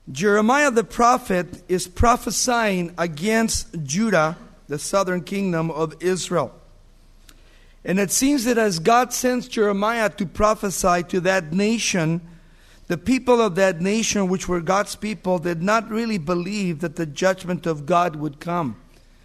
Jeremiah the prophet is prophesying against Judah, the southern kingdom of Israel. And it seems that as God sends Jeremiah to prophesy to that nation, the people of that nation, which were God's people, did not really believe that the judgment of God would come.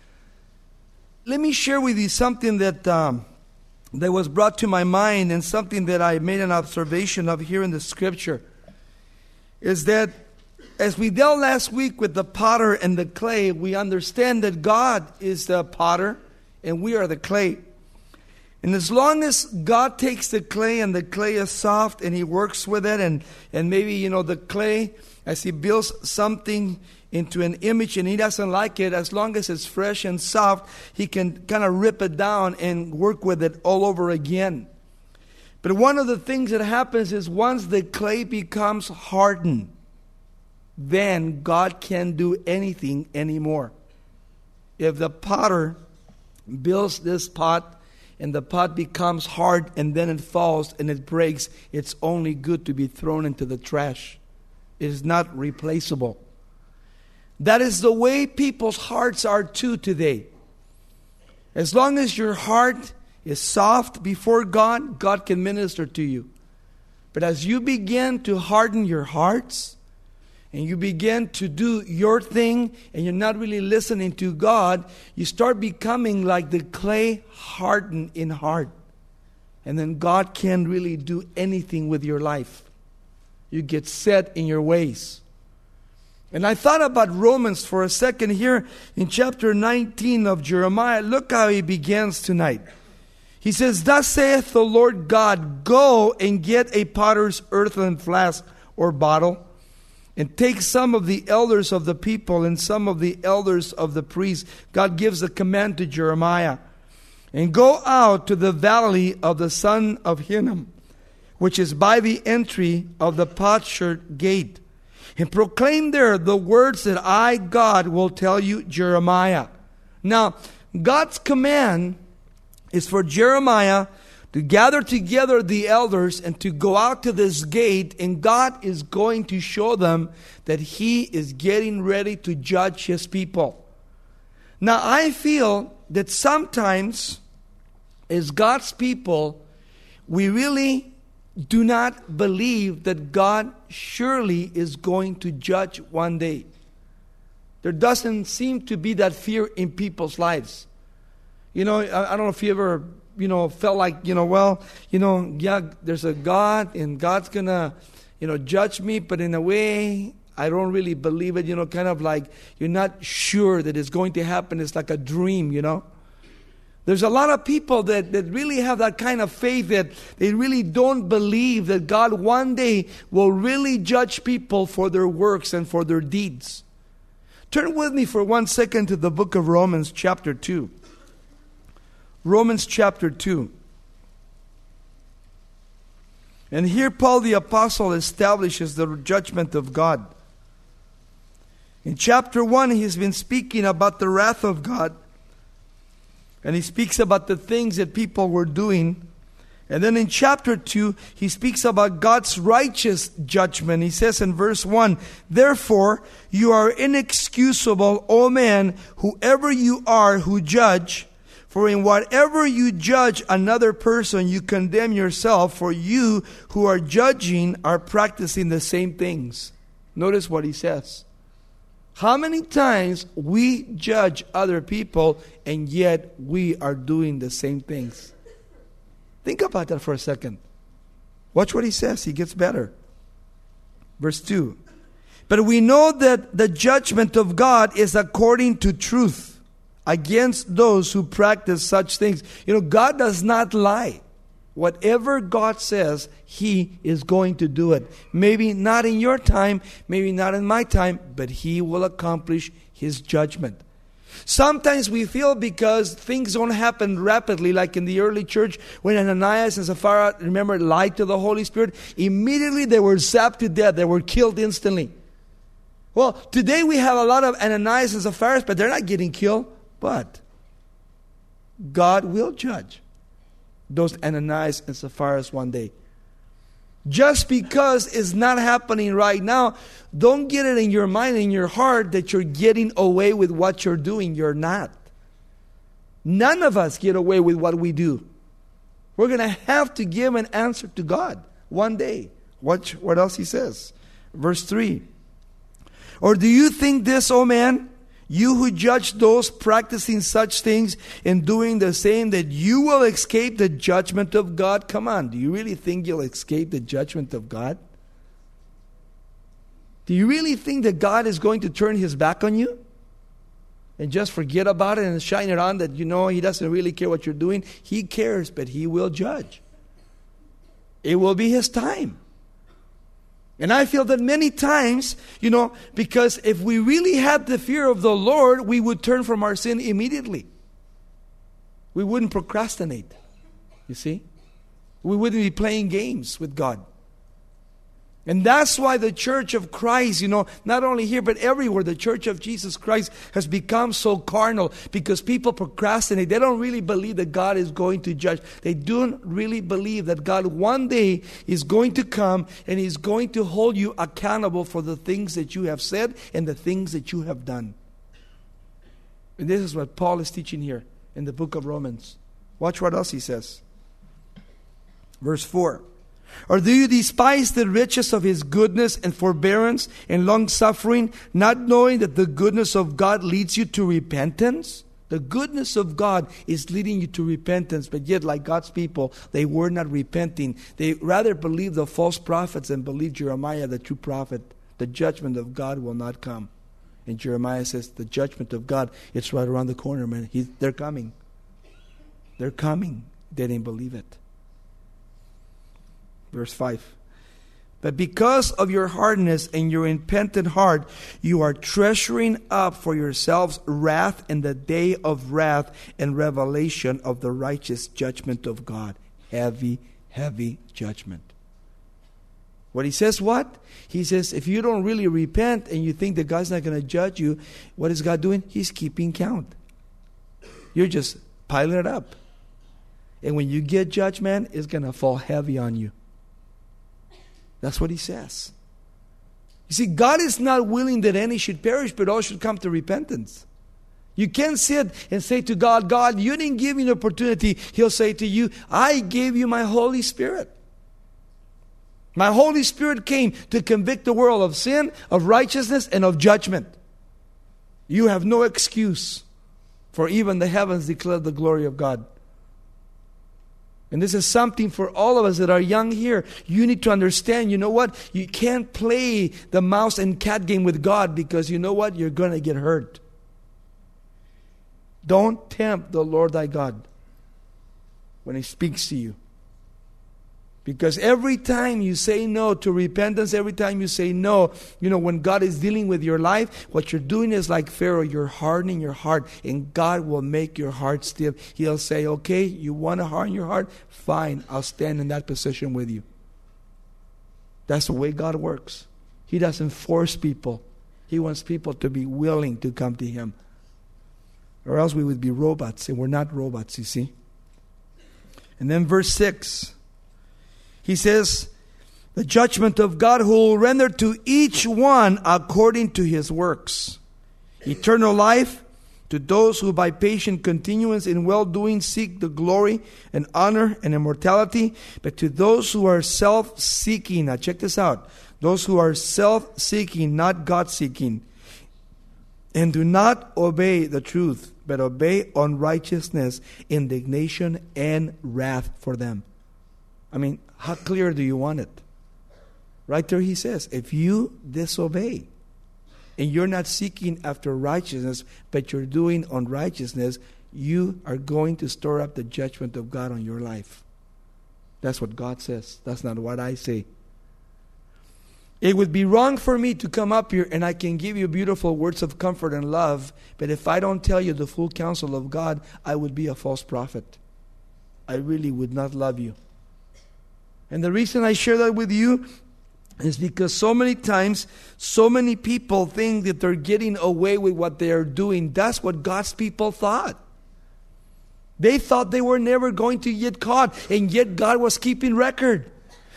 Let me share with you something that was brought to my mind, and something that I made an observation of here in the scripture, is that as we dealt last week with the potter and the clay, we understand that God is the potter and we are the clay. And as long as God takes the clay and the clay is soft and He works with it, and maybe, the clay, as He builds something into an image and He doesn't like it, as long as it's fresh and soft, He can kind of rip it down and work with it all over again. But one of the things that happens is once the clay becomes hardened, then God can't do anything anymore. If the potter builds this pot and the pot becomes hard and then it falls and it breaks, it's only good to be thrown into the trash. It is not replaceable. That is the way people's hearts are too today. As long as your heart is soft before God, God can minister to you. But as you begin to harden your hearts, and you begin to do your thing, and you're not really listening to God, you start becoming like the clay, hardened in heart. And then God can't really do anything with your life. You get set in your ways. And I thought about Romans for a second here in chapter 19 of Jeremiah. Look how he begins tonight. He says, "Thus saith the Lord God, go and get a potter's earthen flask or bottle, and take some of the elders of the people and some of the elders of the priests." God gives a command to Jeremiah. "And go out to the valley of the son of Hinnom, which is by the entry of the potsherd gate, and proclaim there the words that I, God, will tell you, Jeremiah." Now, God's command is for Jeremiah to gather together the elders and to go out to this gate, and God is going to show them that He is getting ready to judge His people. Now, I feel that sometimes as God's people, we really do not believe that God surely is going to judge one day. There doesn't seem to be that fear in people's lives. I don't know if you ever felt like, there's a God and God's going to, judge me. But in a way, I don't really believe it, kind of like you're not sure that it's going to happen. It's like a dream, There's a lot of people that really have that kind of faith that they really don't believe that God one day will really judge people for their works and for their deeds. Turn with me for 1 second to the book of Romans chapter 2. Romans chapter 2. And here Paul the Apostle establishes the judgment of God. In chapter 1, he's been speaking about the wrath of God. And he speaks about the things that people were doing. And then in chapter 2, he speaks about God's righteous judgment. He says in verse 1, "Therefore you are inexcusable, O man, whoever you are who judge. For in whatever you judge another person, you condemn yourself, for you who are judging are practicing the same things." Notice what he says. How many times we judge other people and yet we are doing the same things? Think about that for a second. Watch what he says. He gets better. Verse 2. "But we know that the judgment of God is according to truth against those who practice such things." God does not lie. Whatever God says, He is going to do it. Maybe not in your time, maybe not in my time, but He will accomplish His judgment. Sometimes we feel because things don't happen rapidly, like in the early church when Ananias and Sapphira, remember, lied to the Holy Spirit. Immediately they were zapped to death. They were killed instantly. Well, today we have a lot of Ananias and Sapphira, but they're not getting killed. But God will judge those Ananias and Sapphira one day. Just because it's not happening right now, don't get it in your mind, in your heart, that you're getting away with what you're doing. You're not. None of us get away with what we do. We're going to have to give an answer to God one day. Watch what else he says. Verse 3. Or do you think this, O man, you who judge those practicing such things and doing the same, that you will escape the judgment of God? Come on, do you really think you'll escape the judgment of God? Do you really think that God is going to turn his back on you and just forget about it and shine it on that, he doesn't really care what you're doing? He cares, but he will judge. It will be his time. And I feel that many times, because if we really had the fear of the Lord, we would turn from our sin immediately. We wouldn't procrastinate. You see? We wouldn't be playing games with God. And that's why the Church of Christ, not only here but everywhere, the Church of Jesus Christ has become so carnal, because people procrastinate. They don't really believe that God is going to judge. They don't really believe that God one day is going to come and He's going to hold you accountable for the things that you have said and the things that you have done. And this is what Paul is teaching here in the book of Romans. Watch what else he says. Verse 4. Or do you despise the riches of His goodness and forbearance and long-suffering, not knowing that the goodness of God leads you to repentance? The goodness of God is leading you to repentance, but yet, like God's people, they were not repenting. They rather believed the false prophets and believed Jeremiah, the true prophet. The judgment of God will not come. And Jeremiah says, the judgment of God, it's right around the corner, man. They're coming. They're coming. They didn't believe it. Verse 5. But because of your hardness and your impenitent heart, you are treasuring up for yourselves wrath in the day of wrath and revelation of the righteous judgment of God. Heavy, heavy judgment. What he says, what? He says, if you don't really repent and you think that God's not going to judge you, what is God doing? He's keeping count. You're just piling it up. And when you get judged, man, it's going to fall heavy on you. That's what he says. You see, God is not willing that any should perish, but all should come to repentance. You can't sit and say to God, God, you didn't give me the opportunity. He'll say to you, I gave you my Holy Spirit. My Holy Spirit came to convict the world of sin, of righteousness, and of judgment. You have no excuse, for even the heavens declare the glory of God. And this is something for all of us that are young here. You need to understand, you know what? You can't play the mouse and cat game with God, because you know what? You're going to get hurt. Don't tempt the Lord thy God when He speaks to you. Because every time you say no to repentance, every time you say no, when God is dealing with your life, what you're doing is like Pharaoh. You're hardening your heart, and God will make your heart stiff. He'll say, okay, you want to harden your heart? Fine, I'll stand in that position with you. That's the way God works. He doesn't force people. He wants people to be willing to come to Him. Or else we would be robots, and we're not robots, you see. And then verse 6. He says, the judgment of God who will render to each one according to his works. Eternal life to those who by patient continuance in well-doing seek the glory and honor and immortality. But to those who are self-seeking, now check this out, those who are self-seeking, not God-seeking, and do not obey the truth, but obey unrighteousness, indignation, and wrath for them. I mean, how clear do you want it? Right there he says, if you disobey and you're not seeking after righteousness, but you're doing unrighteousness, you are going to store up the judgment of God on your life. That's what God says. That's not what I say. It would be wrong for me to come up here and I can give you beautiful words of comfort and love, but if I don't tell you the full counsel of God, I would be a false prophet. I really would not love you. And the reason I share that with you is because so many times, so many people think that they're getting away with what they are doing. That's what God's people thought. They thought they were never going to get caught, and yet God was keeping record.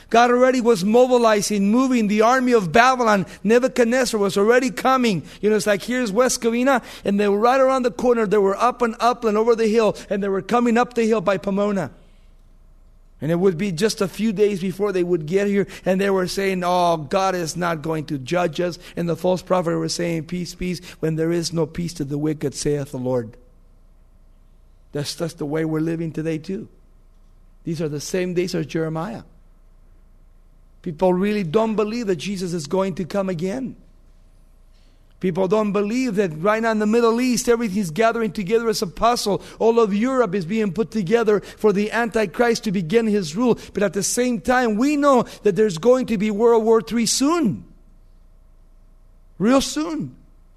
God already was mobilizing, moving the army of Babylon. Nebuchadnezzar was already coming. It's like here's West Covina, and they were right around the corner. They were up and upland over the hill, and they were coming up the hill by Pomona. And it would be just a few days before they would get here, and they were saying, oh, God is not going to judge us. And the false prophet was saying, peace, peace, when there is no peace to the wicked, saith the Lord. That's the way we're living today too. These are the same days as Jeremiah. People really don't believe that Jesus is going to come again. People don't believe that right now in the Middle East, everything's gathering together as a puzzle. All of Europe is being put together for the Antichrist to begin his rule. But at the same time, we know that there's going to be World War III soon. Real soon.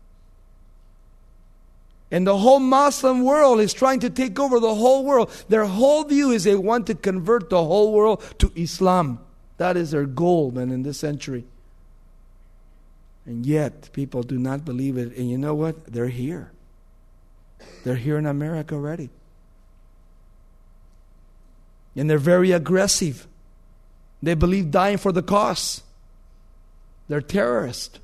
And the whole Muslim world is trying to take over the whole world. Their whole view is they want to convert the whole world to Islam. That is their goal, man, in this century. And yet, people do not believe it. And you know what? They're here. They're here in America already. And they're very aggressive. They believe dying for the cause. They're terrorists.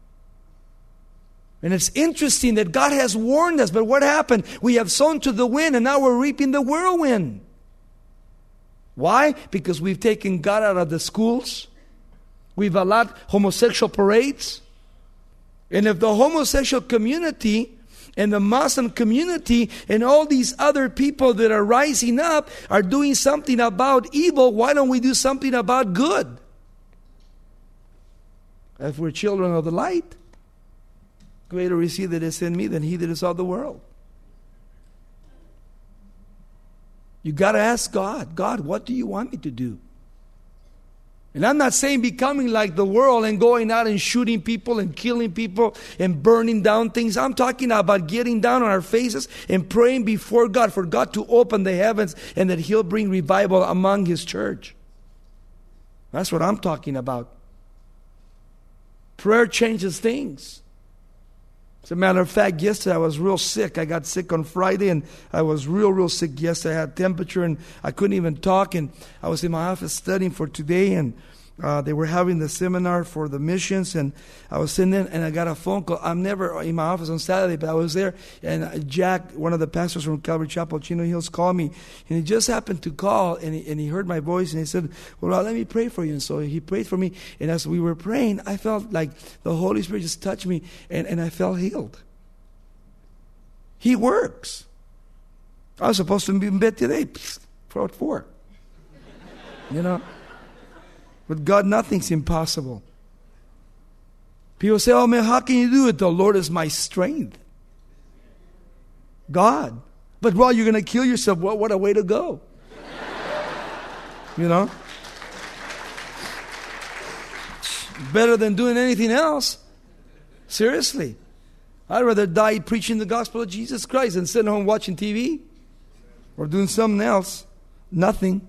And it's interesting that God has warned us, but what happened? We have sown to the wind, and now we're reaping the whirlwind. Why? Because we've taken God out of the schools. We've allowed homosexual parades. And if the homosexual community and the Muslim community and all these other people that are rising up are doing something about evil, why don't we do something about good? If we're children of the light, greater is he that is in me than he that is of the world. You got to ask God, God, what do you want me to do? And I'm not saying becoming like the world and going out and shooting people and killing people and burning down things. I'm talking about getting down on our faces and praying before God for God to open the heavens and that He'll bring revival among His church. That's what I'm talking about. Prayer changes things. As a matter of fact, yesterday I was real sick. I got sick on Friday, and I was real sick yesterday. I had temperature, and I couldn't even talk. And I was in my office studying for today, and they were having the seminar for the missions. And I was sitting there, and I got a phone call. I'm never in my office on Saturday, but I was there. And Jack, one of the pastors from Calvary Chapel, Chino Hills, called me. And he just happened to call, and he heard my voice, and he said, well, let me pray for you. And so he prayed for me. And as we were praying, I felt like the Holy Spirit just touched me, and I felt healed. He works. I was supposed to be in bed today. For what for? With God, nothing's impossible. People say, oh man, how can you do it? The Lord is my strength. God. But while you're going to kill yourself, what a way to go. Better than doing anything else. Seriously. I'd rather die preaching the gospel of Jesus Christ than sitting home watching TV or doing something else. Nothing.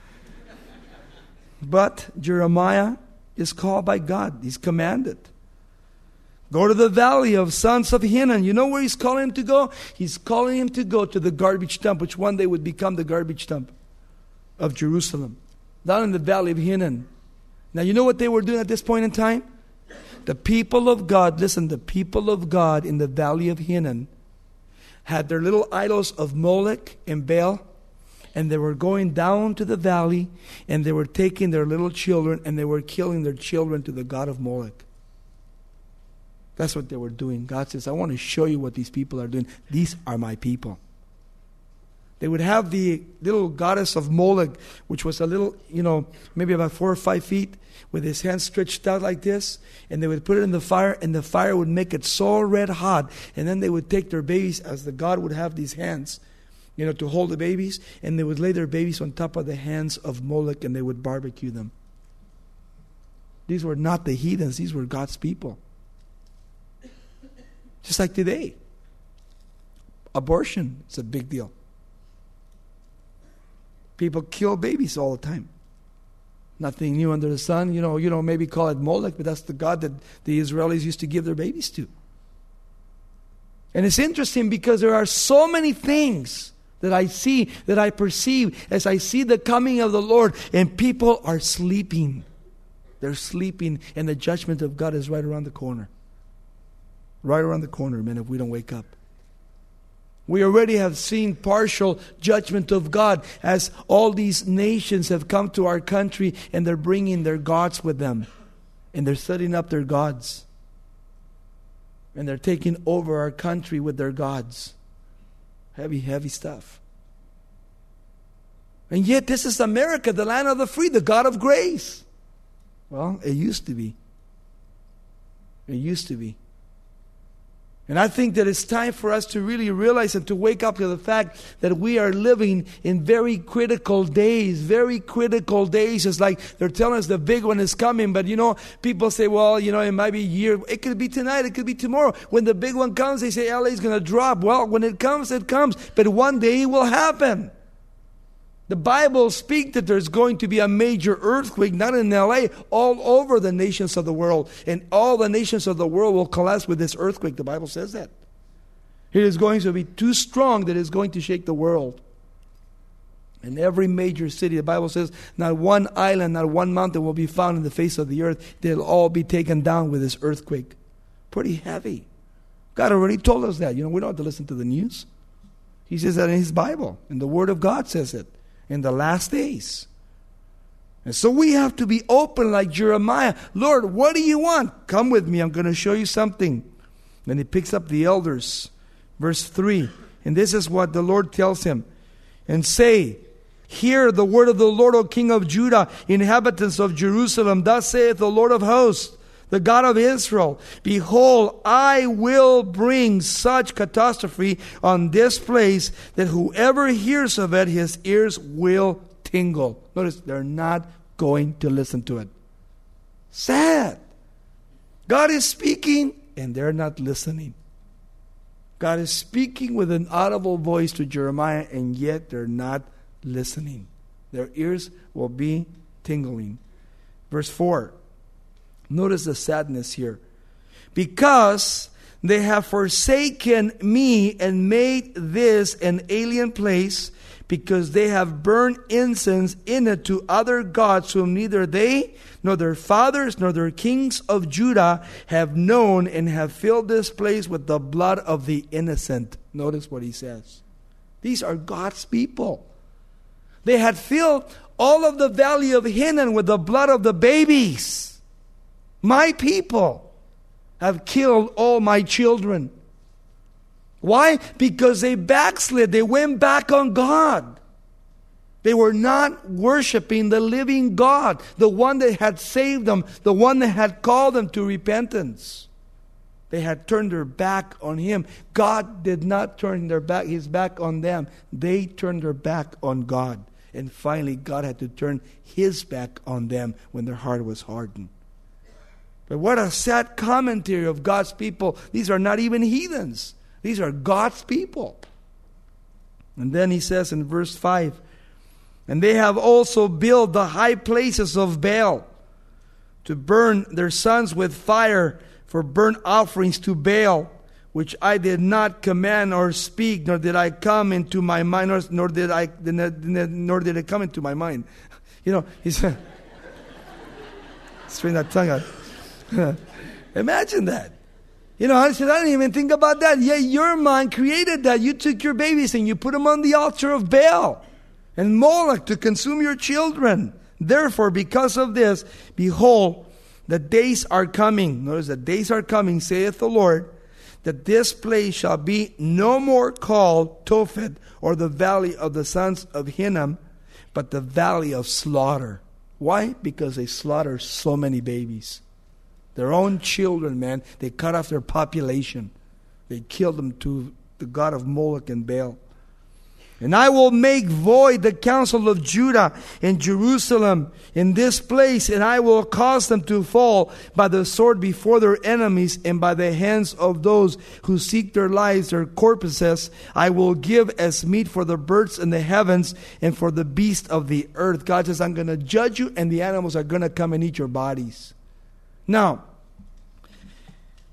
But Jeremiah is called by God. He's commanded. Go to the valley of sons of Hinnom. You know where he's calling him to go? He's calling him to go to the garbage dump, which one day would become the garbage dump of Jerusalem. Down in the valley of Hinnom. Now you know what they were doing at this point in time? The people of God, listen, the people of God in the valley of Hinnom had their little idols of Molech and Baal. And they were going down to the valley, and they were taking their little children, and they were killing their children to the god of Molech. That's what they were doing. God says, I want to show you what these people are doing. These are my people. They would have the little goddess of Molech, which was a little, maybe about 4 or 5 feet, with his hands stretched out like this, and they would put it in the fire, and the fire would make it so red hot, and then they would take their babies, as the god would have these hands, to hold the babies, and they would lay their babies on top of the hands of Molech, and they would barbecue them. These were not the heathens, these were God's people. Just like today. Abortion is a big deal. People kill babies all the time. Nothing new under the sun. Maybe call it Molech, but that's the god that the Israelis used to give their babies to. And it's interesting because there are so many things that I see, that I perceive as I see the coming of the Lord, and people are sleeping. They're sleeping, and the judgment of God is right around the corner. Right around the corner, man, if we don't wake up. We already have seen partial judgment of God as all these nations have come to our country and they're bringing their gods with them. And they're setting up their gods. And they're taking over our country with their gods. Heavy, heavy stuff. And yet this is America, the land of the free, the God of grace. Well, it used to be. It used to be. And I think that it's time for us to really realize and to wake up to the fact that we are living in very critical days. Very critical days. It's like they're telling us the big one is coming. But people say, well, it might be a year. It could be tonight. It could be tomorrow. When the big one comes, they say LA is going to drop. Well, when it comes, it comes. But one day it will happen. The Bible speaks that there's going to be a major earthquake, not in LA, all over the nations of the world. And all the nations of the world will collapse with this earthquake. The Bible says that. It is going to be too strong that it's going to shake the world. In every major city, the Bible says, not one island, not one mountain will be found in the face of the earth. They'll all be taken down with this earthquake. Pretty heavy. God already told us that. We don't have to listen to the news. He says that in His Bible. And the Word of God says it. In the last days. And so we have to be open like Jeremiah. Lord, what do you want? Come with me. I'm going to show you something. Then he picks up the elders. Verse 3. And this is what the Lord tells him. And say, hear the word of the Lord, O King of Judah, inhabitants of Jerusalem. Thus saith the Lord of hosts, the God of Israel. Behold, I will bring such catastrophe on this place that whoever hears of it, his ears will tingle. Notice, they're not going to listen to it. Sad. God is speaking and they're not listening. God is speaking with an audible voice to Jeremiah and yet they're not listening. Their ears will be tingling. Verse 4. Notice the sadness here. Because they have forsaken me and made this an alien place, because they have burned incense in it to other gods whom neither they, nor their fathers, nor their kings of Judah have known, and have filled this place with the blood of the innocent. Notice what he says. These are God's people. They had filled all of the valley of Hinnom with the blood of the babies. My people have killed all my children. Why? Because they backslid. They went back on God. They were not worshiping the living God, the one that had saved them, the one that had called them to repentance. They had turned their back on Him. God did not turn His back on them. They turned their back on God. And finally, God had to turn His back on them when their heart was hardened. But what a sad commentary of God's people. These are not even heathens. These are God's people. And then he says in verse 5, and they have also built the high places of Baal to burn their sons with fire for burnt offerings to Baal, which I did not command or speak, nor did I come into my mind, nor did it come into my mind. He said, straighten that tongue out. Imagine that. I said, I didn't even think about that. Yeah, your mind created that. You took your babies and you put them on the altar of Baal and Moloch to consume your children. Therefore, because of this, behold, the days are coming. Notice, the days are coming, saith the Lord, that this place shall be no more called Tophet, or the valley of the sons of Hinnom, but the valley of slaughter. Why? Because they slaughtered so many babies. Their own children, man, they cut off their population. They killed them to the god of Moloch and Baal. And I will make void the counsel of Judah and Jerusalem in this place, and I will cause them to fall by the sword before their enemies and by the hands of those who seek their lives, their corpses. I will give as meat for the birds in the heavens and for the beasts of the earth. God says, I'm going to judge you, and the animals are going to come and eat your bodies. Now, 1 Kings 18:5 says, and the Lord said unto Jeremiah, write these words, and put them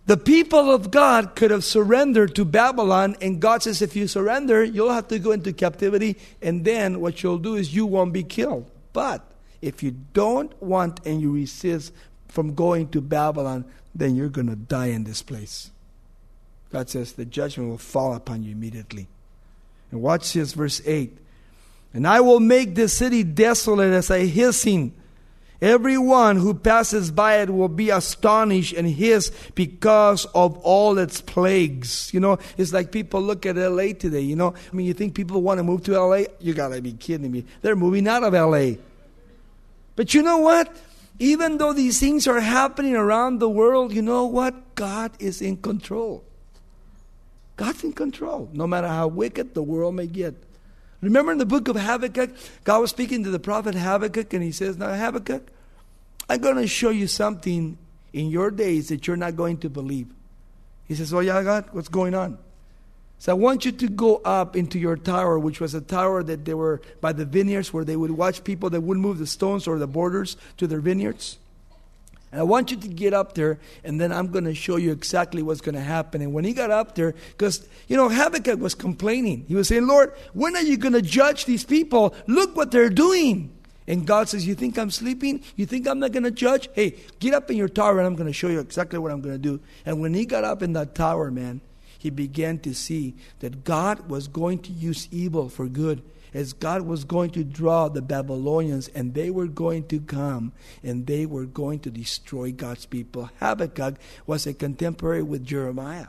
The people of God could have surrendered to Babylon, and God says, if you surrender, you'll have to go into captivity, and then what you'll do is you won't be killed. But if you don't want and you resist from going to Babylon, then you're going to die in this place. God says the judgment will fall upon you immediately. And watch this, verse 8. And I will make this city desolate as a hissing. Everyone who passes by it will be astonished and hiss because of all its plagues. You know, it's like people look at LA today, you know. I mean, you think people want to move to LA? You got to be kidding me. They're moving out of LA. But you know what? Even though these things are happening around the world, you know what? God is in control. God's in control, no matter how wicked the world may get. Remember in the book of Habakkuk, God was speaking to the prophet Habakkuk, and he says, now Habakkuk, I'm going to show you something in your days that you're not going to believe. He says, oh yeah, God, what's going on? So I want you to go up into your tower, which was a tower that they were by the vineyards, where they would watch people that wouldn't move the stones or the borders to their vineyards. And I want you to get up there, and then I'm going to show you exactly what's going to happen. And when he got up there, because, you know, Habakkuk was complaining. He was saying, Lord, when are you going to judge these people? Look what they're doing. And God says, you think I'm sleeping? You think I'm not going to judge? Hey, get up in your tower, and I'm going to show you exactly what I'm going to do. And when he got up in that tower, man, he began to see that God was going to use evil for good. As God was going to draw the Babylonians, and they were going to come and they were going to destroy God's people. Habakkuk was a contemporary with Jeremiah.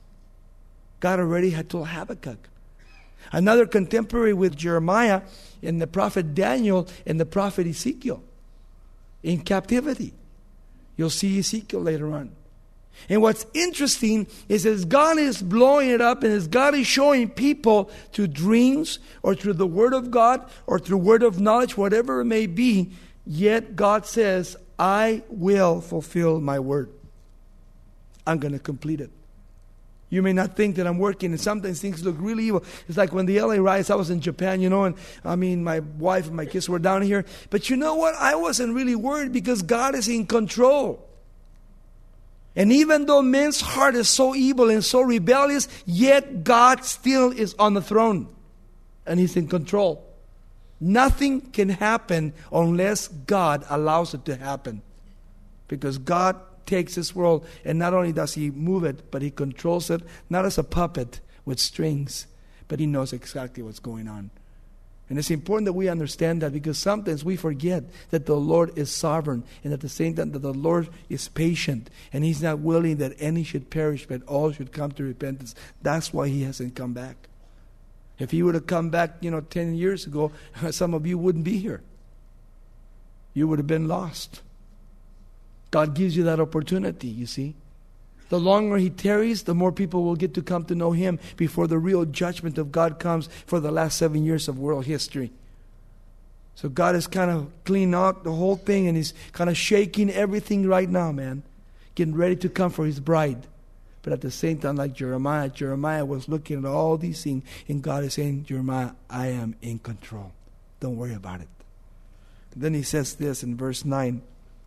God already had told Habakkuk. Another contemporary with Jeremiah and the prophet Daniel and the prophet Ezekiel in captivity. You'll see Ezekiel later on. And what's interesting is as God is blowing it up and as God is showing people through dreams or through the Word of God or through word of knowledge, whatever it may be, yet God says, I will fulfill my word. I'm going to complete it. You may not think that I'm working, and sometimes things look really evil. It's like when the LA riots, I was in Japan, you know, and I mean, my wife and my kids were down here. But you know what? I wasn't really worried because God is in control. And even though man's heart is so evil and so rebellious, yet God still is on the throne. And He's in control. Nothing can happen unless God allows it to happen. Because God takes this world, and not only does He move it, but He controls it, not as a puppet with strings, but He knows exactly what's going on. And it's important that we understand that, because sometimes we forget that the Lord is sovereign, and at the same time that the Lord is patient, and He's not willing that any should perish, but all should come to repentance. That's why He hasn't come back. If He would have come back, 10 years ago, some of you wouldn't be here. You would have been lost. God gives you that opportunity, you see. The longer He tarries, the more people will get to come to know Him before the real judgment of God comes for the last 7 years of world history. So God is kind of cleaning out the whole thing, and He's kind of shaking everything right now, man. Getting ready to come for His bride. But at the same time, like Jeremiah was looking at all these things, and God is saying, Jeremiah, I am in control. Don't worry about it. And then He says this in verse 9.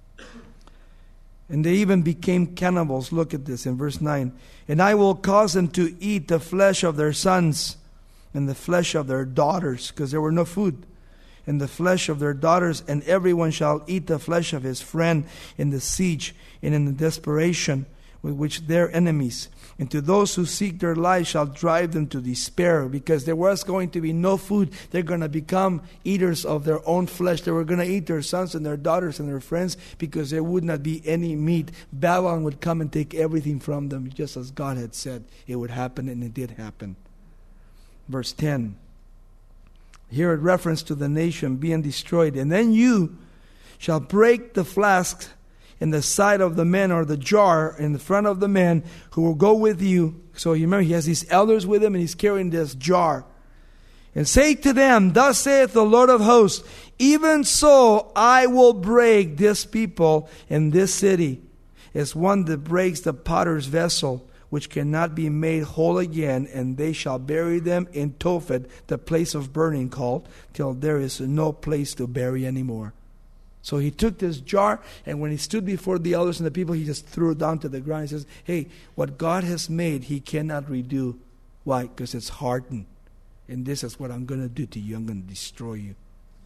And they even became cannibals. Look at this in verse 9. And I will cause them to eat the flesh of their sons and the flesh of their daughters, because there were no food. And the flesh of their daughters, and everyone shall eat the flesh of his friend in the siege and in the desperation with which their enemies. And to those who seek their life shall drive them to despair, because there was going to be no food. They're going to become eaters of their own flesh. They were going to eat their sons and their daughters and their friends, because there would not be any meat. Babylon would come and take everything from them, just as God had said it would happen, and it did happen. Verse 10. Here a reference to the nation being destroyed. And then you shall break the flask in the side of the men, or the jar in the front of the men who will go with you. So you remember, he has these elders with him, and he's carrying this jar. And say to them, thus saith the Lord of hosts, even so I will break this people in this city, as one that breaks the potter's vessel, which cannot be made whole again, and they shall bury them in Tophet, the place of burning called, till there is no place to bury anymore. So he took this jar, and when he stood before the elders and the people, he just threw it down to the ground. He says, hey, what God has made, he cannot redo. Why? Because it's hardened. And this is what I'm going to do to you. I'm going to destroy you.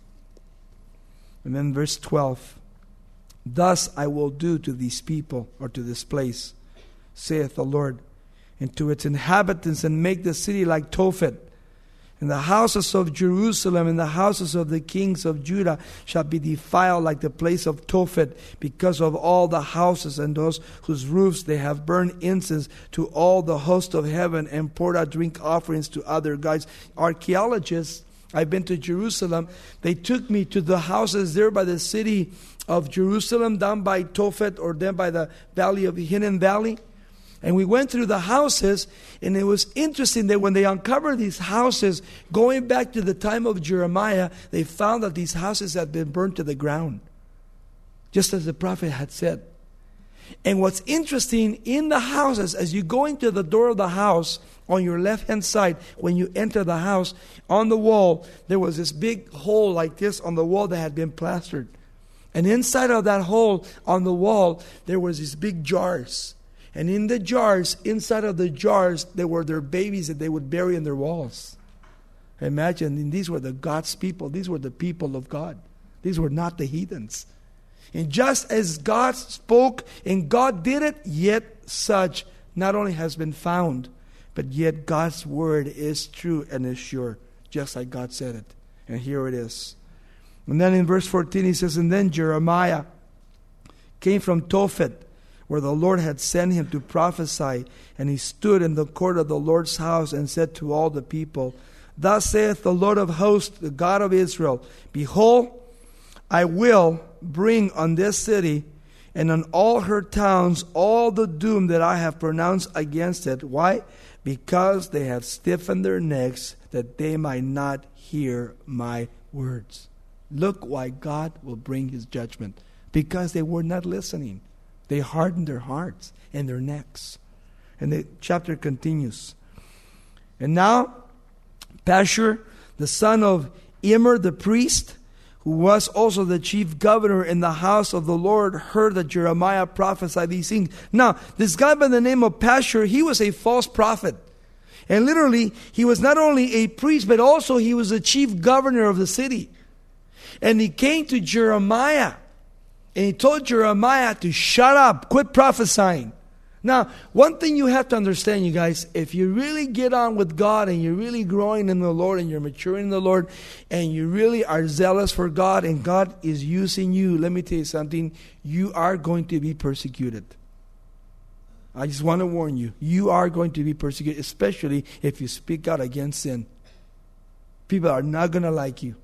And then verse 12. Thus I will do to these people, or to this place, saith the Lord, and to its inhabitants, and make the city like Tophet. And the houses of Jerusalem and the houses of the kings of Judah shall be defiled like the place of Tophet, because of all the houses and those whose roofs they have burned incense to all the host of heaven and poured out drink offerings to other gods. Archaeologists, I've been to Jerusalem, they took me to the houses there by the city of Jerusalem, down by Tophet, or then by the valley of Hinnom Valley. And we went through the houses, and it was interesting that when they uncovered these houses, going back to the time of Jeremiah, they found that these houses had been burned to the ground, just as the prophet had said. And what's interesting, in the houses, as you go into the door of the house, on your left-hand side, when you enter the house, on the wall, there was this big hole like this on the wall that had been plastered. And inside of that hole on the wall, there was these big jars. And in the jars, inside of the jars, there were their babies that they would bury in their walls. Imagine, and these were the God's people. These were the people of God. These were not the heathens. And just as God spoke and God did it, yet such not only has been found, but yet God's word is true and is sure, just like God said it. And here it is. And then in verse 14 he says, and then Jeremiah came from Tophet, where the Lord had sent him to prophesy, and he stood in the court of the Lord's house and said to all the people, thus saith the Lord of hosts, the God of Israel, behold, I will bring on this city and on all her towns all the doom that I have pronounced against it. Why? Because they have stiffened their necks, that they might not hear my words. Look why God will bring his judgment. Because they were not listening. They hardened their hearts and their necks. And the chapter continues. And now, Pashur, the son of Immer the priest, who was also the chief governor in the house of the Lord, heard that Jeremiah prophesied these things. Now, this guy by the name of Pashur, he was a false prophet. And literally, he was not only a priest, but also he was the chief governor of the city. And he came to Jeremiah, and he told Jeremiah to shut up, quit prophesying. Now, one thing you have to understand, you guys, if you really get on with God and you're really growing in the Lord and you're maturing in the Lord and you really are zealous for God and God is using you, let me tell you something, you are going to be persecuted. I just want to warn you, you are going to be persecuted, especially if you speak out against sin. People are not going to like you.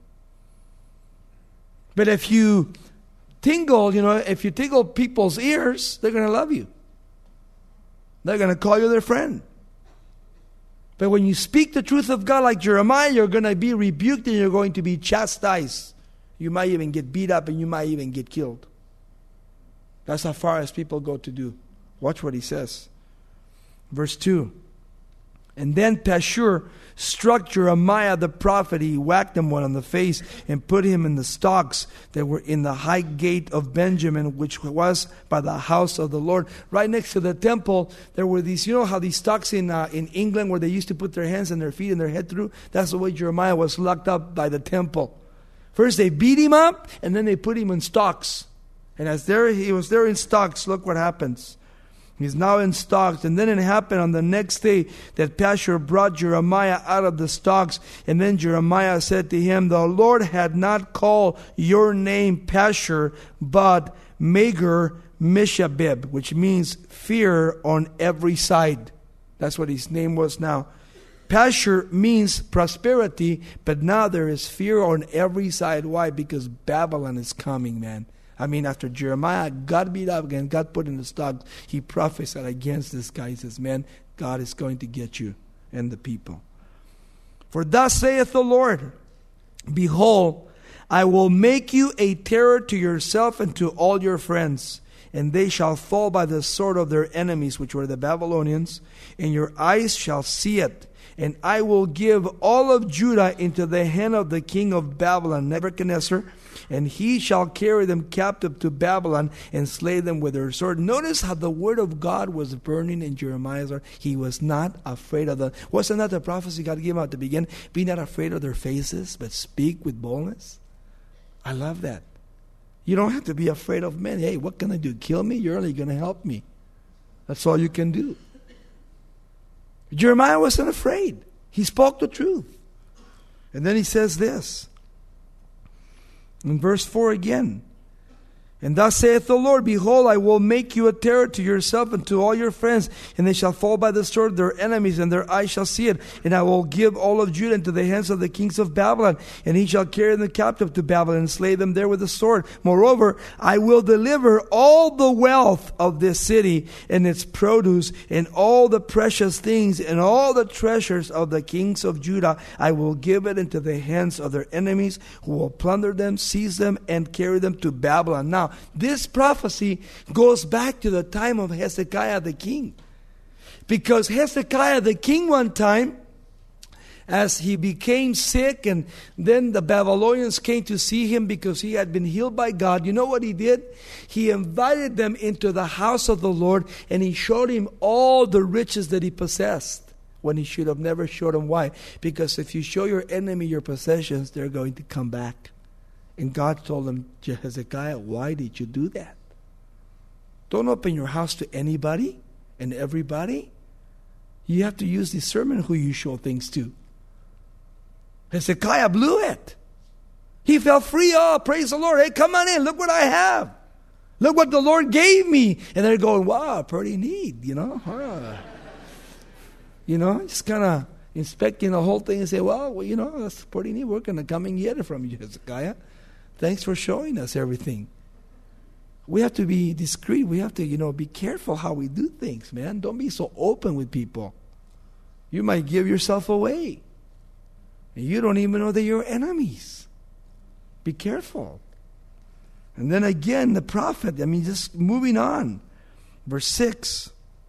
But if you if you tickle people's ears, they're going to love you. They're going to call you their friend. But when you speak the truth of God like Jeremiah, you're going to be rebuked and you're going to be chastised. You might even get beat up and you might even get killed. That's how far as people go to do. Watch what he says. Verse 2. And then Pashur struck Jeremiah the prophet. He whacked him one on the face and put him in the stocks that were in the high gate of Benjamin, which was by the house of the Lord. Right next to the temple, there were these, you know how these stocks in England where they used to put their hands and their feet and their head through? That's the way Jeremiah was locked up by the temple. First they beat him up and then they put him in stocks. And as he was there in stocks, look what happens. He's now in stocks. And then it happened on the next day that Pashur brought Jeremiah out of the stocks. And then Jeremiah said to him, the Lord had not called your name Pashur, but Magur Mishabib, which means fear on every side. That's what his name was now. Pashur means prosperity, but now there is fear on every side. Why? Because Babylon is coming, man. I mean, after Jeremiah got beat up and got put in the stocks, he prophesied against this guy. He says, man, God is going to get you and the people. For thus saith the Lord, behold, I will make you a terror to yourself and to all your friends, and they shall fall by the sword of their enemies, which were the Babylonians, and your eyes shall see it. And I will give all of Judah into the hand of the king of Babylon, Nebuchadnezzar, and he shall carry them captive to Babylon and slay them with their sword. Notice how the word of God was burning in Jeremiah's heart. He was not afraid of them. Wasn't that the prophecy God gave him at the beginning? Be not afraid of their faces, but speak with boldness. I love that. You don't have to be afraid of men. Hey, what can I do? Kill me? You're only going to help me. That's all you can do. Jeremiah wasn't afraid. He spoke the truth. And then he says this. In verse 4 again. And thus saith the Lord, behold, I will make you a terror to yourself and to all your friends, and they shall fall by the sword, their enemies, and their eyes shall see it. And I will give all of Judah into the hands of the kings of Babylon, and he shall carry them captive to Babylon and slay them there with the sword. Moreover, I will deliver all the wealth of this city and its produce, and all the precious things, and all the treasures of the kings of Judah. I will give it into the hands of their enemies, who will plunder them, seize them, and carry them to Babylon. Now, this prophecy goes back to the time of Hezekiah the king. Because Hezekiah the king one time, as he became sick and then the Babylonians came to see him because he had been healed by God, you know what he did? He invited them into the house of the Lord and he showed him all the riches that he possessed, when he should have never showed him. Why? Because if you show your enemy your possessions, they're going to come back. And God told him, Hezekiah, why did you do that? Don't open your house to anybody and everybody. You have to use discernment who you show things to. Hezekiah blew it. He felt free. Oh, praise the Lord. Hey, come on in. Look what I have. Look what the Lord gave me. And they're going, wow, pretty neat, you know. Just kind of inspecting the whole thing and say, well, that's pretty neat. We're going to come and get it from you, Hezekiah. Thanks for showing us everything. We have to be discreet. We have to, be careful how we do things, man. Don't be so open with people. You might give yourself away. And you don't even know that you're enemies. Be careful. And then again, the prophet, just moving on. Verse 6.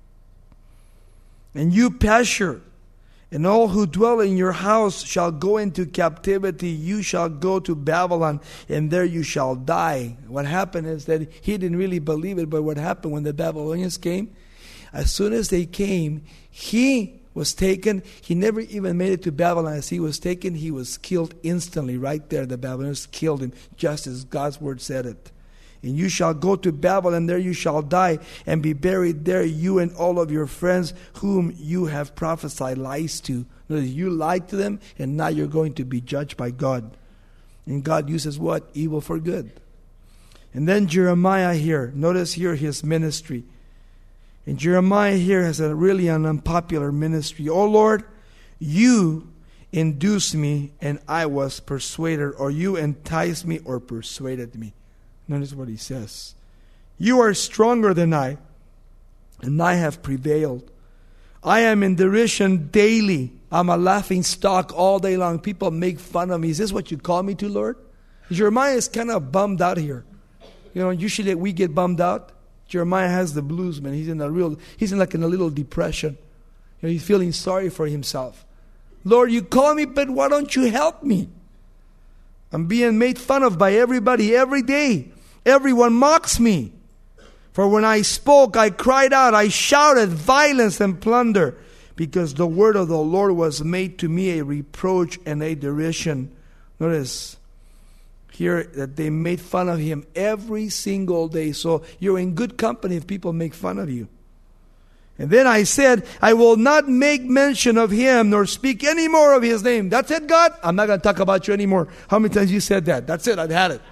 And you, Pashur, and all who dwell in your house shall go into captivity. You shall go to Babylon, and there you shall die. What happened is that he didn't really believe it, but what happened when the Babylonians came, as soon as they came, he was taken. He never even made it to Babylon. As he was taken, he was killed instantly. Right there, the Babylonians killed him, just as God's word said it. And you shall go to Babylon, there you shall die, and be buried there, you and all of your friends whom you have prophesied lies to. You lied to them, and now you're going to be judged by God. And God uses what? Evil for good. And then Jeremiah here. Notice here his ministry. And Jeremiah here has really an unpopular ministry. Oh Lord, you induced me, and I was persuaded, or you enticed me or persuaded me. Notice what he says. You are stronger than I, and I have prevailed. I am in derision daily. I'm a laughing stock all day long. People make fun of me. Is this what you call me to, Lord? Jeremiah is kind of bummed out here. Usually we get bummed out. Jeremiah has the blues, man. He's in a little depression. He's feeling sorry for himself. Lord, you call me, but why don't you help me? I'm being made fun of by everybody every day. Everyone mocks me. For when I spoke, I cried out, I shouted violence and plunder, because the word of the Lord was made to me a reproach and a derision. Notice here that they made fun of him every single day. So you're in good company if people make fun of you. And then I said, I will not make mention of him nor speak any more of his name. That's it, God? I'm not going to talk about you anymore. How many times you said that? That's it. I've had it.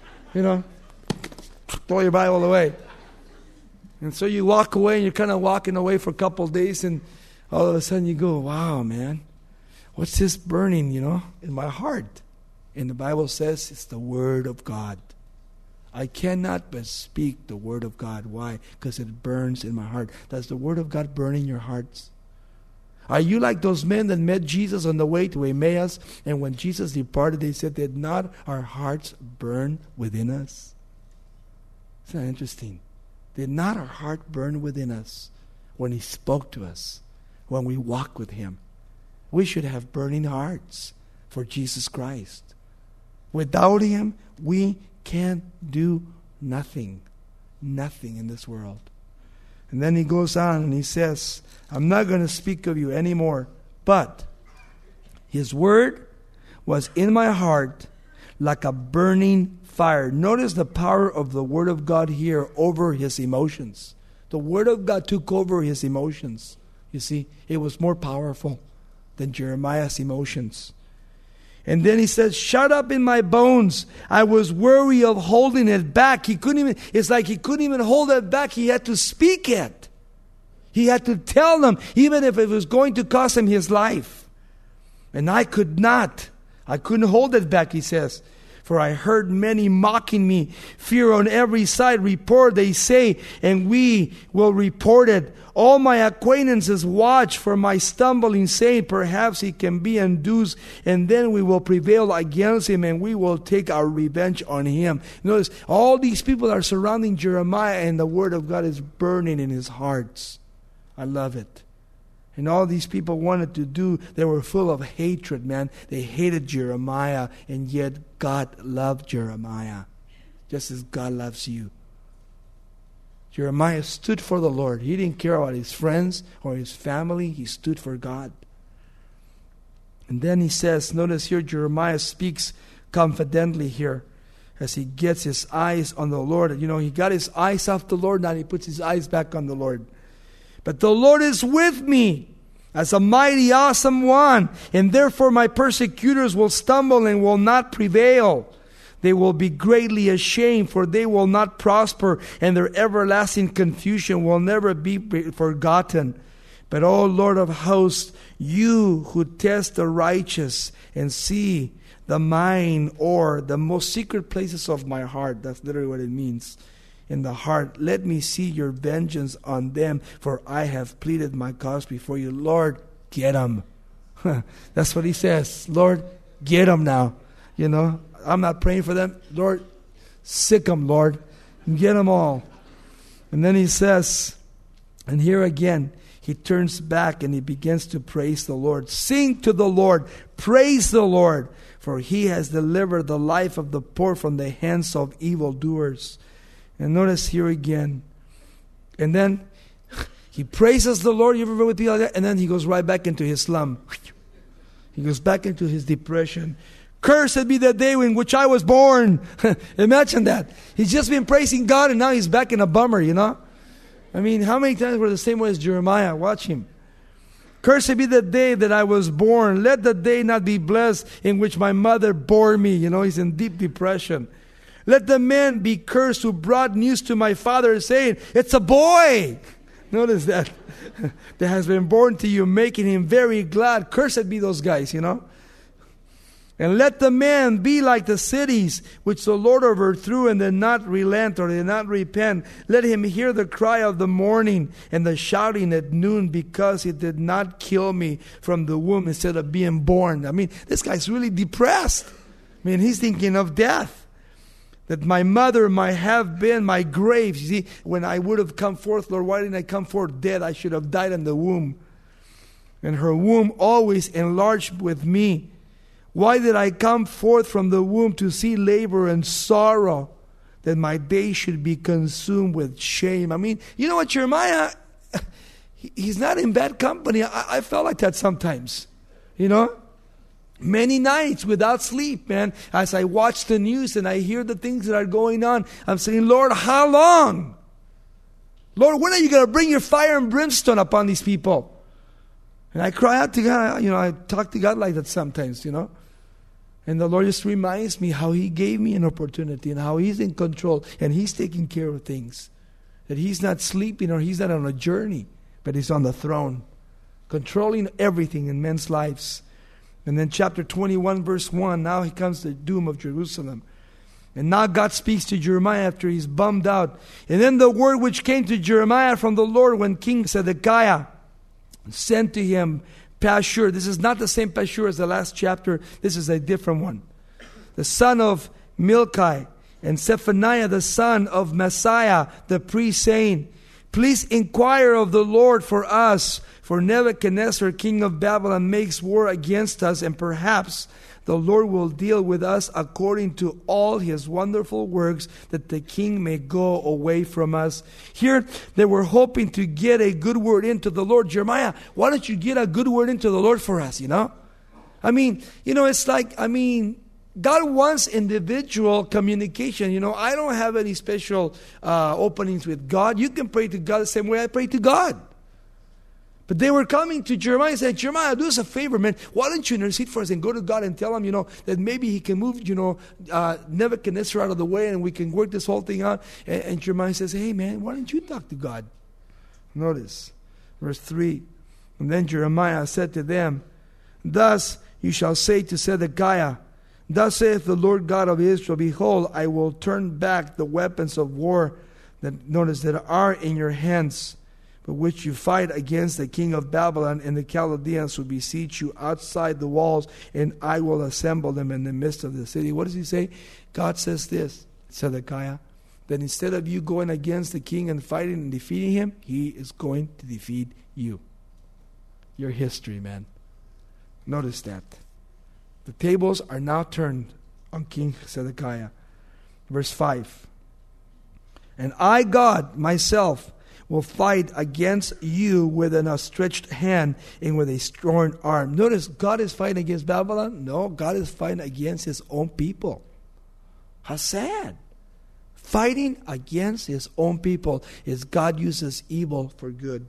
Throw your Bible away. And so you walk away, and you're kind of walking away for a couple of days, and all of a sudden you go, wow, man, what's this burning, in my heart? And the Bible says it's the Word of God. I cannot but speak the Word of God. Why? Because it burns in my heart. Does the Word of God burn in your hearts? Are you like those men that met Jesus on the way to Emmaus, and when Jesus departed, they said, did not our hearts burn within us? Isn't that interesting? Did not our heart burn within us when He spoke to us, when we walked with Him? We should have burning hearts for Jesus Christ. Without Him, we can do nothing. Nothing in this world. And then He goes on and He says, I'm not going to speak of you anymore, but His word was in my heart like a burning fire. Notice the power of the Word of God here over his emotions. The Word of God took over his emotions. You see, it was more powerful than Jeremiah's emotions. And then he says, shut up in my bones. I was weary of holding it back. It's like he couldn't even hold it back. He had to speak it. He had to tell them, even if it was going to cost him his life. And I could not. I couldn't hold it back, he says. For I heard many mocking me. Fear on every side. Report, they say, and we will report it. All my acquaintances watch for my stumbling, saying, perhaps he can be induced, and then we will prevail against him, and we will take our revenge on him. Notice, all these people are surrounding Jeremiah, and the Word of God is burning in his hearts. I love it. And all these people wanted to do, they were full of hatred, man. They hated Jeremiah, and yet God loved Jeremiah, just as God loves you. Jeremiah stood for the Lord. He didn't care about his friends or his family. He stood for God. And then he says, notice here, Jeremiah speaks confidently here as he gets his eyes on the Lord. You know, he got his eyes off the Lord, now he puts his eyes back on the Lord. But the Lord is with me as a mighty, awesome one, and therefore my persecutors will stumble and will not prevail. They will be greatly ashamed, for they will not prosper, and their everlasting confusion will never be forgotten. But, O Lord of hosts, you who test the righteous and see the mind or the most secret places of my heart. That's literally what it means. In the heart, let me see your vengeance on them, for I have pleaded my cause before you. Lord, get them. That's what he says. Lord, get them now. You know, I'm not praying for them. Lord, sick them, Lord. Get them all. And then he says, and here again, he turns back and he begins to praise the Lord. Sing to the Lord. Praise the Lord. For he has delivered the life of the poor from the hands of evildoers. And notice here again. And then he praises the Lord. You ever been with people like that? And then he goes right back into his slum. He goes back into his depression. Cursed be the day in which I was born. Imagine that. He's just been praising God and now he's back in a bummer, you know. I mean, how many times were the same way as Jeremiah? Watch him. Cursed be the day that I was born. Let the day not be blessed in which my mother bore me. You know, he's in deep depression. Let the man be cursed who brought news to my father saying, it's a boy. Notice that. That has been born to you, making him very glad. Cursed be those guys, you know. And let the man be like the cities which the Lord overthrew and did not relent or did not repent. Let him hear the cry of the morning and the shouting at noon, because he did not kill me from the womb instead of being born. I mean, this guy's really depressed. I mean, he's thinking of death. That my mother might have been my grave. You see, when I would have come forth, Lord, why didn't I come forth dead? I should have died in the womb. And her womb always enlarged with me. Why did I come forth from the womb to see labor and sorrow, that my days should be consumed with shame? I mean, you know what, Jeremiah, he's not in bad company. I felt like that sometimes, you know. Many nights without sleep, man. As I watch the news and I hear the things that are going on, I'm saying, Lord, how long? Lord, when are you going to bring your fire and brimstone upon these people? And I cry out to God. You know, I talk to God like that sometimes, you know. And the Lord just reminds me how He gave me an opportunity and how He's in control and He's taking care of things. That He's not sleeping or He's not on a journey, but He's on the throne, controlling everything in men's lives. And then chapter 21, verse 1, now he comes to the doom of Jerusalem. And now God speaks to Jeremiah after he's bummed out. And then the word which came to Jeremiah from the Lord when King Zedekiah sent to him Pashur. This is not the same Pashur as the last chapter. This is a different one. The son of Milchi. and Zephaniah the son of Messiah the priest, saying, Please inquire of the Lord for us, for Nebuchadnezzar king of Babylon makes war against us, and perhaps the Lord will deal with us according to all his wonderful works, that the king may go away from us. Here they were hoping to get a good word into the Lord. Jeremiah, why don't you get a good word into the Lord for us, it's like, God wants individual communication. I don't have any special openings with God. You can pray to God the same way I pray to God. But they were coming to Jeremiah and saying, Jeremiah, do us a favor, man. Why don't you intercede for us and go to God and tell him, that maybe he can move, Nebuchadnezzar out of the way and we can work this whole thing out. And Jeremiah says, hey, man, why don't you talk to God? Notice, verse 3. And then Jeremiah said to them, Thus you shall say to Zedekiah, Thus saith the Lord God of Israel, Behold, I will turn back the weapons of war that are in your hands, but which you fight against the king of Babylon and the Chaldeans who besiege you outside the walls, and I will assemble them in the midst of the city. What does he say? God says this, Zedekiah, that instead of you going against the king and fighting and defeating him, he is going to defeat you. Your history, man. Notice that. The tables are now turned on King Zedekiah. Verse 5. And I, God, myself, will fight against you with an outstretched hand and with a strong arm. Notice, God is fighting against Babylon? No, God is fighting against his own people. How sad. Fighting against his own people is God uses evil for good.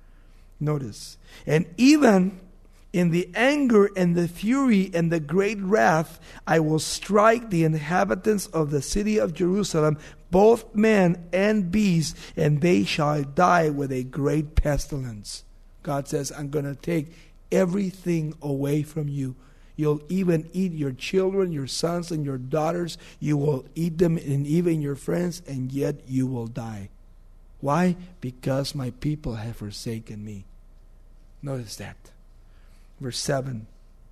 Notice. And even in the anger and the fury and the great wrath, I will strike the inhabitants of the city of Jerusalem, both men and beasts, and they shall die with a great pestilence. God says, I'm going to take everything away from you. You'll even eat your children, your sons and your daughters. You will eat them and even your friends, and yet you will die. Why? Because my people have forsaken me. Notice that. Verse 7.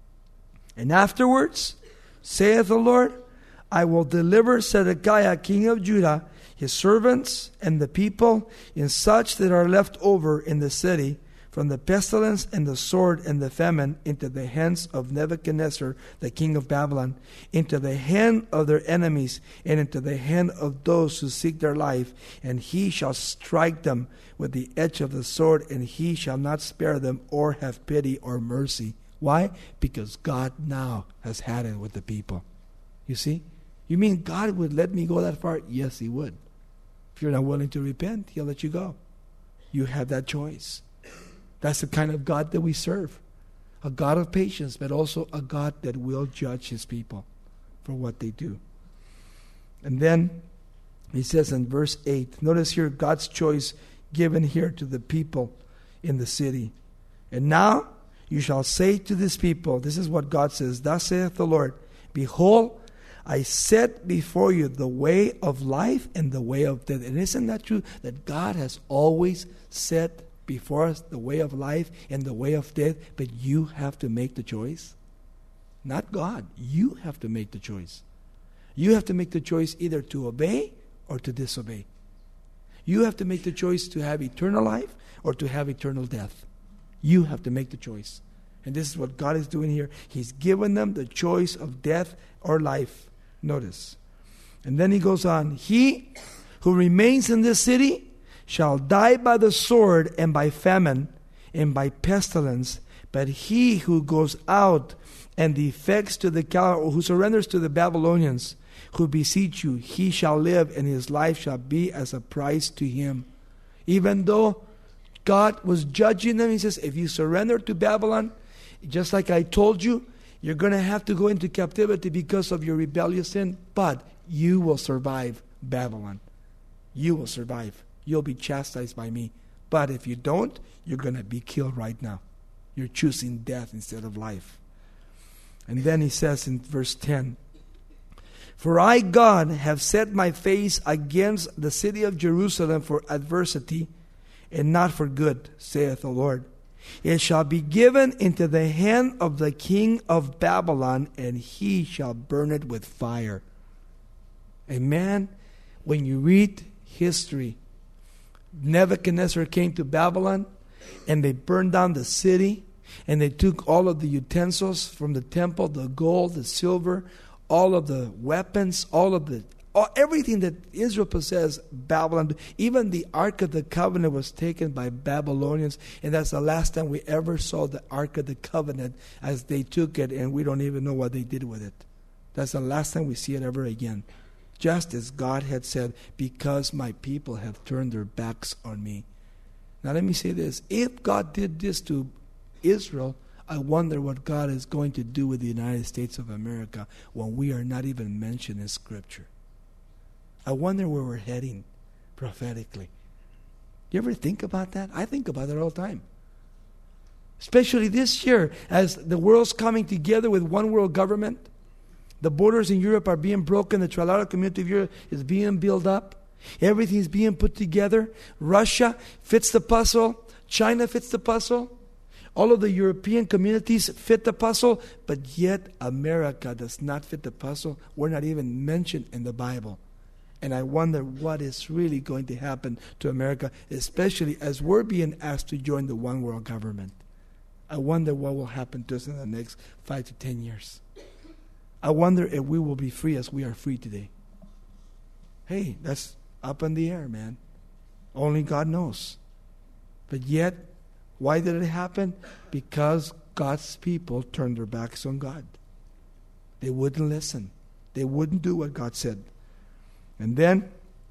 And afterwards, saith the Lord, I will deliver Zedekiah king of Judah, his servants, and the people, and such that are left over in the city, from the pestilence and the sword and the famine, into the hands of Nebuchadnezzar, the king of Babylon, into the hand of their enemies, and into the hand of those who seek their life. And he shall strike them with the edge of the sword, and he shall not spare them, or have pity or mercy. Why? Because God now has had it with the people. You see? You mean God would let me go that far? Yes, he would. If you're not willing to repent, he'll let you go. You have that choice. That's the kind of God that we serve. A God of patience, but also a God that will judge his people for what they do. And then he says in verse 8, notice here God's choice given here to the people in the city. And now you shall say to this people, this is what God says, Thus saith the Lord, Behold, I set before you the way of life and the way of death. And isn't that true? That God has always set before us the way of life and the way of death, but you have to make the choice. Not God. You have to make the choice. You have to make the choice either to obey or to disobey. You have to make the choice to have eternal life or to have eternal death. You have to make the choice. And this is what God is doing here. He's given them the choice of death or life. Notice. And then he goes on. He who remains in this city shall die by the sword and by famine and by pestilence. But he who goes out and defects to or who surrenders to the Babylonians, who beseech you, he shall live, and his life shall be as a prize to him. Even though God was judging them, he says, if you surrender to Babylon, just like I told you, you're going to have to go into captivity because of your rebellious sin, but you will survive Babylon. You will survive. You'll be chastised by me. But if you don't, you're going to be killed right now. You're choosing death instead of life. And then he says in verse 10, For I, God, have set my face against the city of Jerusalem for adversity, and not for good, saith the Lord. It shall be given into the hand of the king of Babylon, and he shall burn it with fire. And man, when you read history, Nebuchadnezzar came to Babylon and they burned down the city and they took all of the utensils from the temple, the gold, the silver, all of the weapons, everything that Israel possessed, Babylon, even the Ark of the Covenant was taken by Babylonians, and that's the last time we ever saw the Ark of the Covenant as they took it, and we don't even know what they did with it. That's the last time we see it ever again. Just as God had said, because my people have turned their backs on me. Now let me say this. If God did this to Israel, I wonder what God is going to do with the United States of America when we are not even mentioned in Scripture. I wonder where we're heading prophetically. You ever think about that? I think about it all the time. Especially this year, as the world's coming together with one world government. The borders in Europe are being broken. The Trilateral Community of Europe is being built up. Everything's being put together. Russia fits the puzzle. China fits the puzzle. All of the European communities fit the puzzle. But yet America does not fit the puzzle. We're not even mentioned in the Bible. And I wonder what is really going to happen to America, especially as we're being asked to join the one world government. I wonder what will happen to us in the next 5 to 10 years. I wonder if we will be free as we are free today. Hey, that's up in the air, man. Only God knows. But yet, why did it happen? Because God's people turned their backs on God. They wouldn't listen. They wouldn't do what God said. And then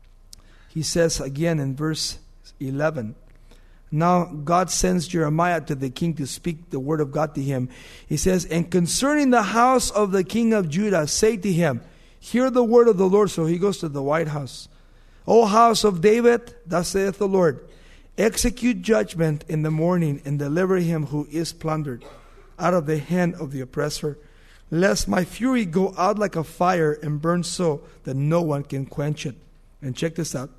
he says again in verse 11, now God sends Jeremiah to the king to speak the word of God to him. He says, and concerning the house of the king of Judah, say to him, hear the word of the Lord. So he goes to the White House. O house of David, thus saith the Lord, execute judgment in the morning and deliver him who is plundered out of the hand of the oppressor. Lest my fury go out like a fire and burn so that no one can quench it. And check this out.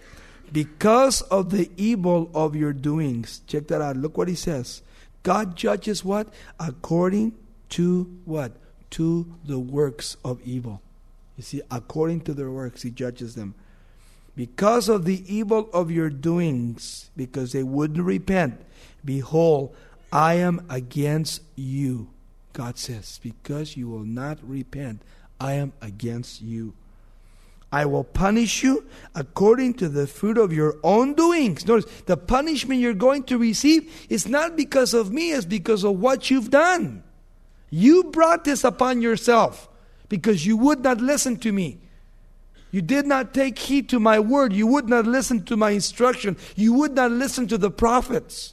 Because of the evil of your doings. Check that out. Look what he says. God judges what? According to what? To the works of evil. You see, according to their works, he judges them. Because of the evil of your doings, because they wouldn't repent, behold, I am against you. God says, because you will not repent, I am against you. I will punish you according to the fruit of your own doings. Notice, the punishment you're going to receive is not because of me, it's because of what you've done. You brought this upon yourself because you would not listen to me. You did not take heed to my word. You would not listen to my instruction. You would not listen to the prophets.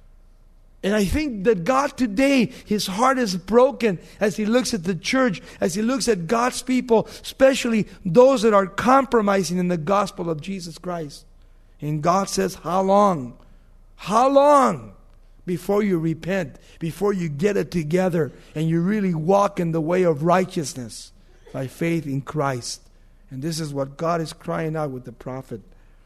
And I think that God today, his heart is broken as he looks at the church, as he looks at God's people, especially those that are compromising in the gospel of Jesus Christ. And God says, how long? How long before you repent, before you get it together and you really walk in the way of righteousness by faith in Christ? And this is what God is crying out with the prophet.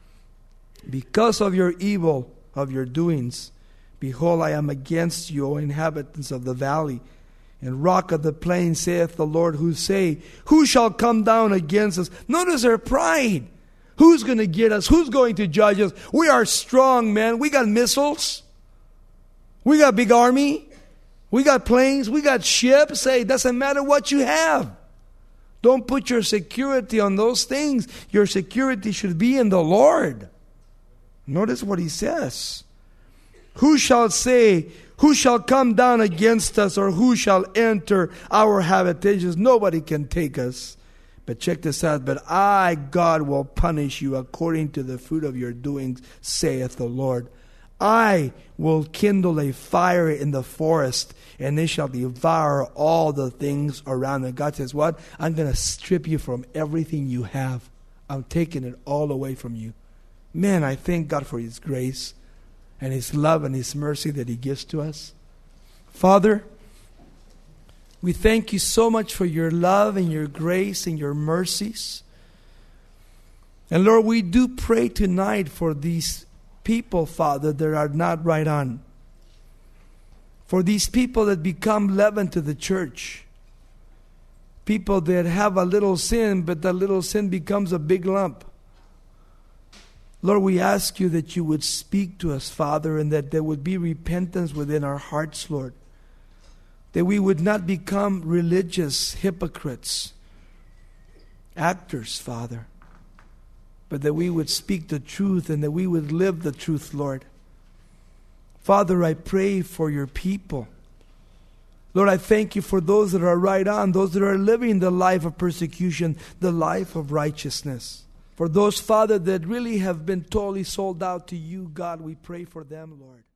Because of your evil, of your doings, behold, I am against you, O inhabitants of the valley, and rock of the plain, saith the Lord, who say, who shall come down against us? Notice their pride. Who's going to get us? Who's going to judge us? We are strong, man. We got missiles. We got a big army. We got planes. We got ships. Hey, it doesn't matter what you have. Don't put your security on those things. Your security should be in the Lord. Notice what he says. Who shall say, who shall come down against us, or who shall enter our habitations? Nobody can take us. But check this out. But I, God, will punish you according to the fruit of your doings, saith the Lord. I will kindle a fire in the forest, and it shall devour all the things around it. God says, what? I'm going to strip you from everything you have. I'm taking it all away from you. Man, I thank God for his grace and his love and his mercy that he gives to us. Father, we thank you so much for your love and your grace and your mercies. And Lord, we do pray tonight for these people, Father, that are not right on. For these people that become leaven to the church. people that have a little sin, but that little sin becomes a big lump. Lord, we ask you that you would speak to us, Father, and that there would be repentance within our hearts, Lord. That we would not become religious hypocrites, actors, Father, but that we would speak the truth and that we would live the truth, Lord. Father, I pray for your people. Lord, I thank you for those that are right on, those that are living the life of persecution, the life of righteousness. For those, Father, that really have been totally sold out to you, God, we pray for them, Lord.